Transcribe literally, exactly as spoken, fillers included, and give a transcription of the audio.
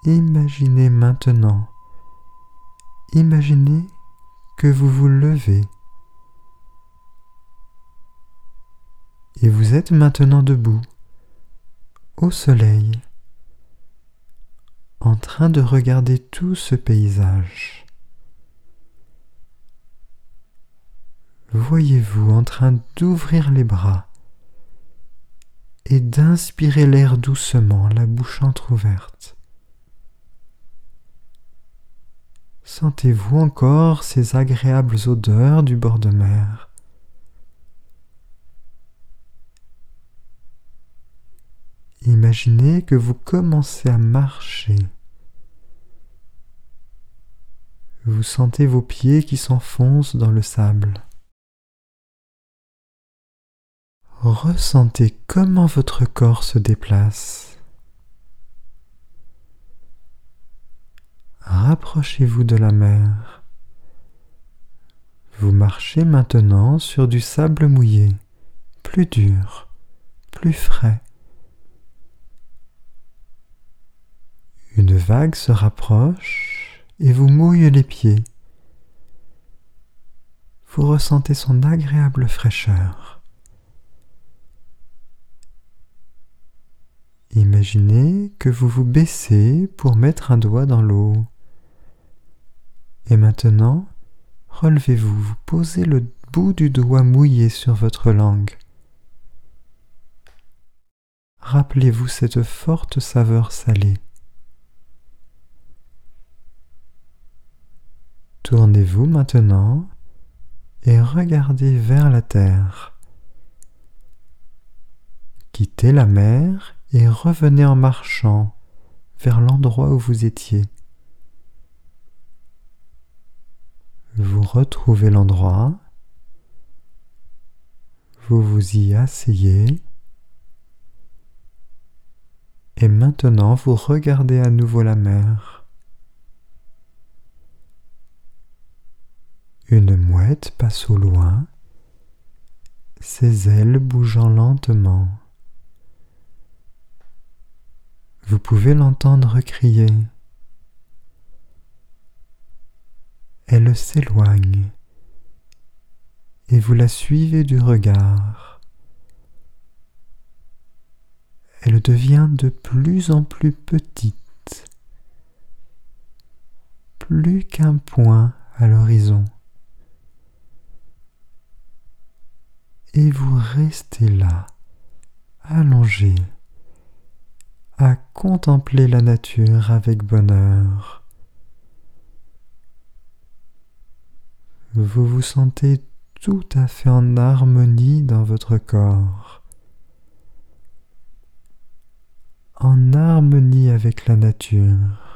Imaginez maintenant, imaginez que vous vous levez et vous êtes maintenant debout, au soleil, en train de regarder tout ce paysage. Voyez-vous en train d'ouvrir les bras et d'inspirer l'air doucement, la bouche entrouverte. Sentez-vous encore ces agréables odeurs du bord de mer. Imaginez que vous commencez à marcher. Vous sentez vos pieds qui s'enfoncent dans le sable. Ressentez comment votre corps se déplace. Rapprochez-vous de la mer. Vous marchez maintenant sur du sable mouillé, plus dur, plus frais. Une vague se rapproche et vous mouille les pieds. Vous ressentez son agréable fraîcheur. Imaginez que vous vous baissez pour mettre un doigt dans l'eau. Et maintenant, relevez-vous, vous posez le bout du doigt mouillé sur votre langue. Rappelez-vous cette forte saveur salée. Tournez-vous maintenant et regardez vers la terre. Quittez la mer et revenez en marchant vers l'endroit où vous étiez. Vous retrouvez l'endroit, vous vous y asseyez et maintenant vous regardez à nouveau la mer. Une mouette passe au loin, ses ailes bougeant lentement. Vous pouvez l'entendre crier. Elle s'éloigne et vous la suivez du regard. Elle devient de plus en plus petite, plus qu'un point à l'horizon. Et vous restez là, allongé, à contempler la nature avec bonheur. Vous vous sentez tout à fait en harmonie dans votre corps, en harmonie avec la nature.